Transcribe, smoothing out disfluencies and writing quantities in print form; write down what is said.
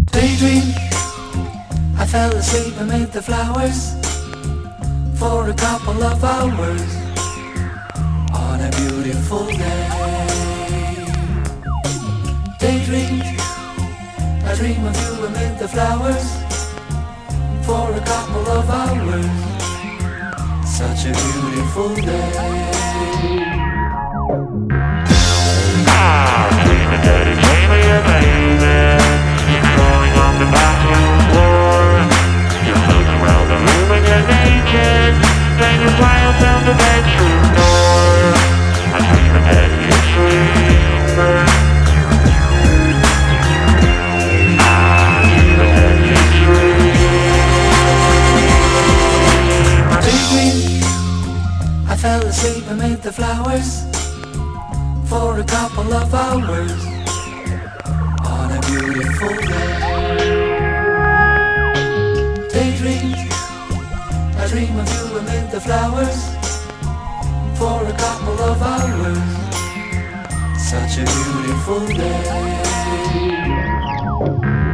Daydream, I fell asleep amid the flowers for a couple of hours on a beautiful day. Daydream, I dream of you amid the flowers for a couple of hours. Such a beautiful day. Dreaming that he gave me a baby, crawling on the bathroom floor. You're floating around the room and you're naked, then you fly out down the bedroom door. I'm dreaming that you're dreaming. I fell asleep amid the flowers for a couple of hours on a beautiful day. Daydream, I dream of you amid the flowers for a couple of hours. Such a beautiful day.